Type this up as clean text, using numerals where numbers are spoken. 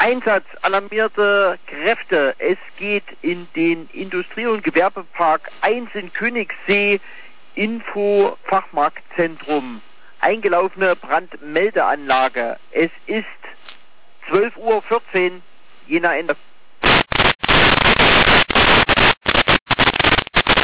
Einsatz alarmierte Kräfte. Es geht in den Industrie- und Gewerbepark 1 in Königssee, Info-Fachmarktzentrum. Eingelaufene Brandmeldeanlage. Es ist 12:14 Uhr, Jena Ende.